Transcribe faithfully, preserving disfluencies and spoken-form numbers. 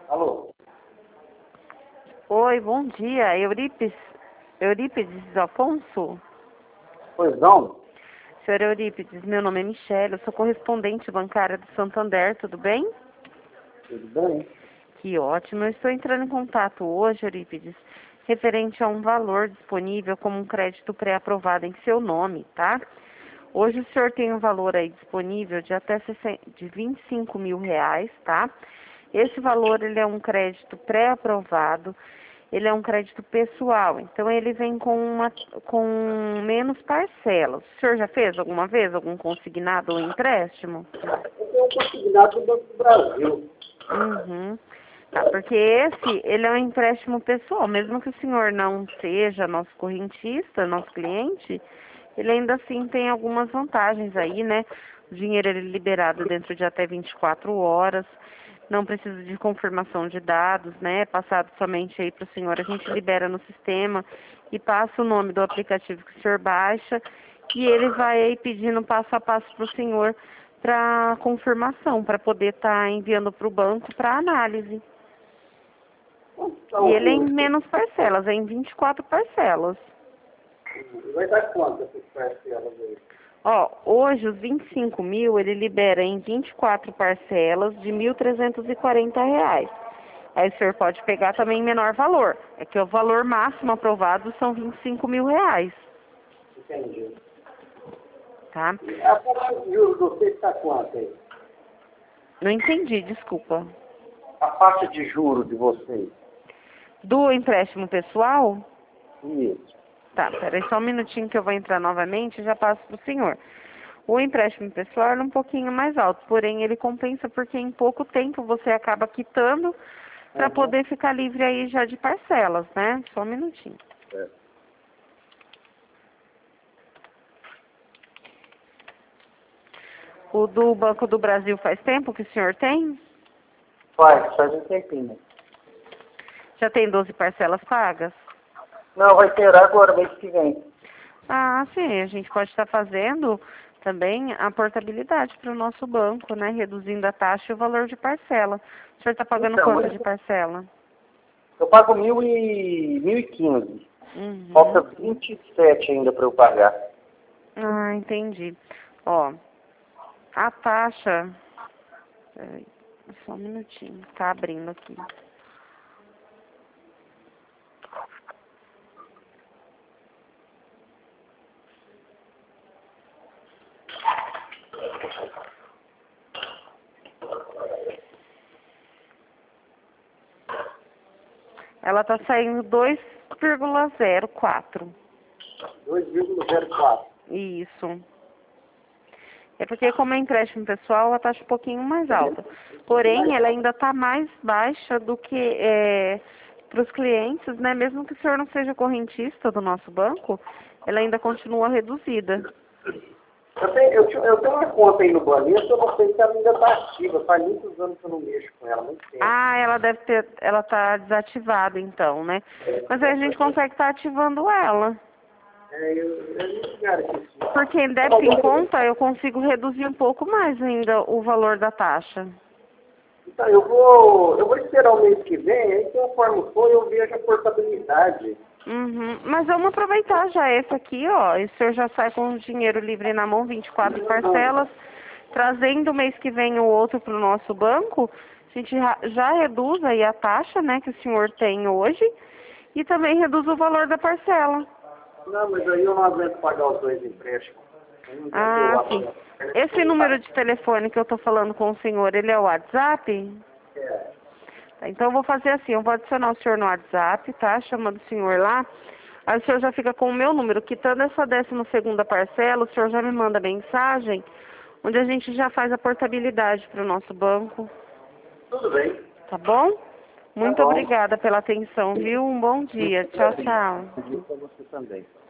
Alô? Oi, bom dia. Eurípides, Eurípides Afonso? Pois não? Senhor Eurípides, meu nome é Michele, eu sou correspondente bancária do Santander, tudo bem? Tudo bem? Que ótimo. Eu estou entrando em contato hoje, Eurípides, referente a um valor disponível como um crédito pré-aprovado em seu nome, tá? Hoje o senhor tem um valor aí disponível de até de vinte e cinco mil reais, tá? Esse valor, ele é um crédito pré-aprovado, ele é um crédito pessoal, então ele vem com, uma, com menos parcelas. O senhor já fez alguma vez algum consignado ou empréstimo? Eu tenho um consignado do Banco do Brasil. Uhum. Tá, porque esse, ele é um empréstimo pessoal, mesmo que o senhor não seja nosso correntista, nosso cliente, ele ainda assim tem algumas vantagens aí, né? O dinheiro ele é liberado dentro de até vinte e quatro horas, não precisa de confirmação de dados, né? Passado somente aí para o senhor, a gente libera no sistema e passa o nome do aplicativo que o senhor baixa e ele vai aí pedindo passo a passo para o senhor para confirmação, para poder estar tá enviando para o banco para análise. E ele é em menos parcelas, é em vinte e quatro parcelas. Vai dar quanto essas parcelas aí? Ó, hoje os vinte e cinco mil ele libera em vinte e quatro parcelas de mil trezentos e quarenta reais. Aí o senhor pode pegar também em menor valor. É que o valor máximo aprovado são vinte e cinco mil reais. Entendi. Tá? E a taxa de juros de você está quanto aí? Não entendi, desculpa. A taxa de juros de vocês? Do empréstimo pessoal? Isso. Tá, peraí só um minutinho que eu vou entrar novamente e já passo para o senhor. O empréstimo pessoal é um pouquinho mais alto, porém ele compensa porque em pouco tempo você acaba quitando para Uhum. poder ficar livre aí já de parcelas, né? Só um minutinho. É. O do Banco do Brasil faz tempo que o senhor tem? Faz, faz um tempinho. Já tem doze parcelas pagas? Não, vai ter agora, mês que vem. Ah, sim, a gente pode estar fazendo também a portabilidade para o nosso banco, né? Reduzindo a taxa e o valor de parcela. O senhor está pagando Então, quanto mas de parcela? eu pago mil e mil e quinze. Uhum. Falta vinte e sete ainda para eu pagar. Ah, entendi. Ó, a taxa... Peraí, só um minutinho, tá abrindo aqui. Ela tá saindo dois vírgula zero quatro. dois vírgula zero quatro. Isso. É porque como é empréstimo pessoal, a taxa é um pouquinho mais alta. Porém, ela ainda está mais baixa do que é, para os clientes, né? Mesmo que o senhor não seja correntista do nosso banco, ela ainda continua reduzida. Eu tenho, eu, tinha- eu tenho uma conta aí no Banespa, eu não sei se ela ainda está ativa. Faz muitos anos que eu não mexo com ela, muito tempo. Ah, ela deve ter, ela tá desativada então, né? Mas aí a gente consegue estar ativando ela. É, eu, eu não ligar aqui. Sim. Porque em débito em conta eu consigo reduzir um pouco mais ainda o valor da taxa. Então, eu vou, eu vou esperar o mês que vem, aí conforme for eu vejo a portabilidade. Uhum. Mas vamos aproveitar já esse aqui, ó. E o senhor já sai com o dinheiro livre na mão, vinte e quatro parcelas, trazendo o mês que vem o outro para o nosso banco, a gente já, já reduz aí a taxa, né, que o senhor tem hoje, e também reduz o valor da parcela. Não, mas aí eu não aguento pagar os dois empréstimos. Eu não tenho Ah, celular sim. pra- Esse número de telefone que eu tô falando com o senhor, ele é o WhatsApp? É. Tá, então eu vou fazer assim, eu vou adicionar o senhor no WhatsApp, tá? Chamando o senhor lá. Aí o senhor já fica com o meu número. Quitando essa décima segunda parcela, o senhor já me manda mensagem, onde a gente já faz a portabilidade para o nosso banco. Tudo bem. Tá bom? Tá Muito bom. obrigada pela atenção, viu? Um bom dia. Tchau, tchau. Pedi para você também.